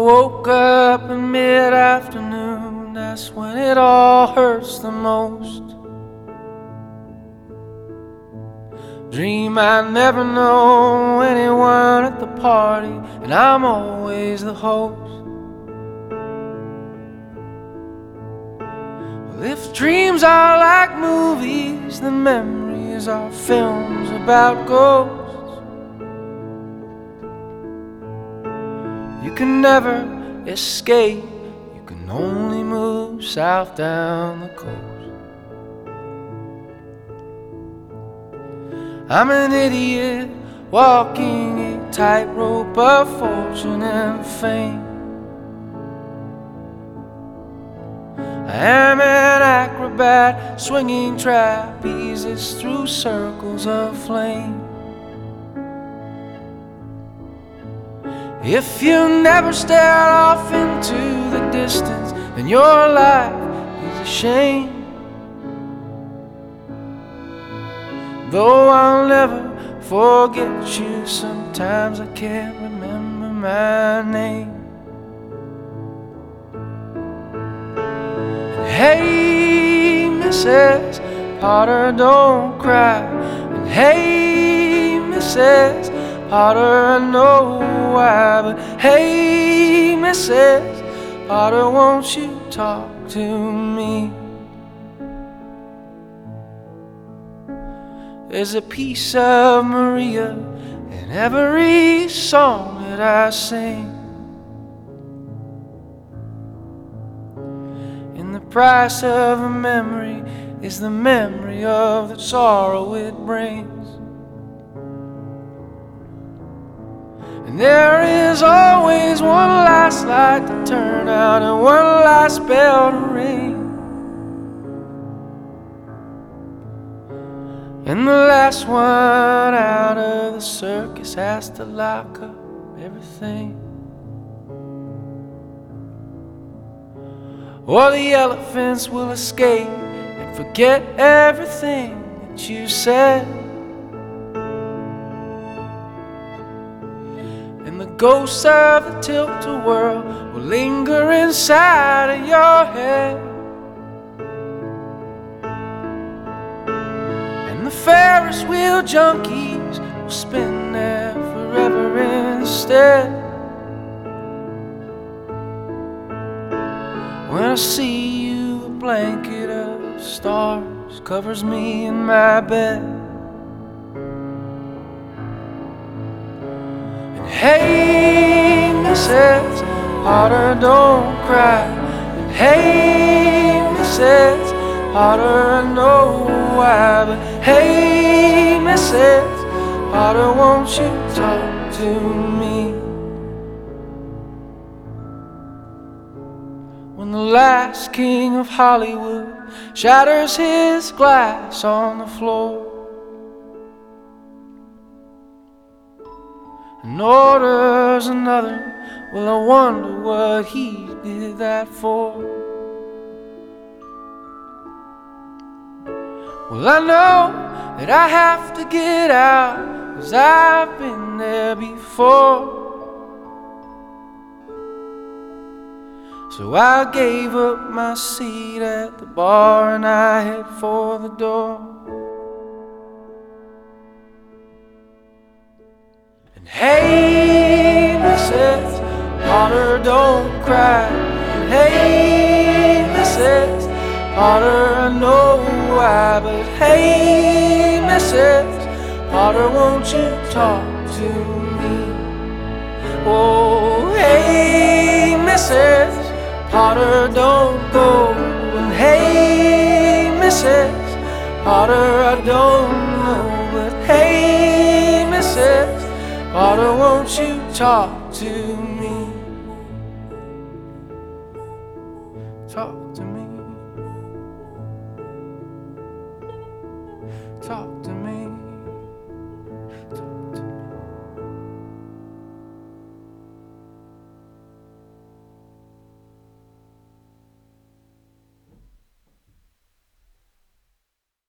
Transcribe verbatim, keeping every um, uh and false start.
woke up in mid-afternoon, that's when it all hurts the most. Dream I never know anyone at the party, and I'm always the host. Well, if dreams are like movies, then memories are films about ghosts. You can never escape, you can only move south down the coast. I'm an idiot walking a tightrope of fortune and fame. I am an acrobat swinging trapezes through circles of flame. If you never stare off into the distance, then your life is a shame. Though I'll never forget you, sometimes I can't remember my name. And hey, Missus Potter, don't cry. And hey, Missus Potter, I know why, but hey, Missus Potter, won't you talk to me? There's a piece of Maria in every song that I sing, and the price of a memory is the memory of the sorrow it brings. And there is always one last light to turn out and one last bell to ring. And the last one out of the circus has to lock up everything. Or the elephants will escape and forget everything that you said. And the ghosts of the tilt-a-whirl will linger inside of your head. And the Ferris wheel junkies will spin there forever instead. When I see you, a blanket of stars covers me in my bed. And hey, Missus Potter, don't cry. And hey, Missus Potter, I know why, but hey, Missus Potter, won't you talk to me? When the last king of Hollywood shatters his glass on the floor and orders another, well, I wonder what he did that for. Well, I know that I have to get out, 'cause I've been there before. So I gave up my seat at the bar and I head for the door. And hey, Missus Potter, don't cry. And hey, Missus Potter, I know why, but hey, Missus Potter, won't you talk to me? Oh, hey, Missus Potter, don't go. And hey, Missus Potter, I don't know, but hey, Missus Potter, won't you talk to me? Talk to me. Talk to me.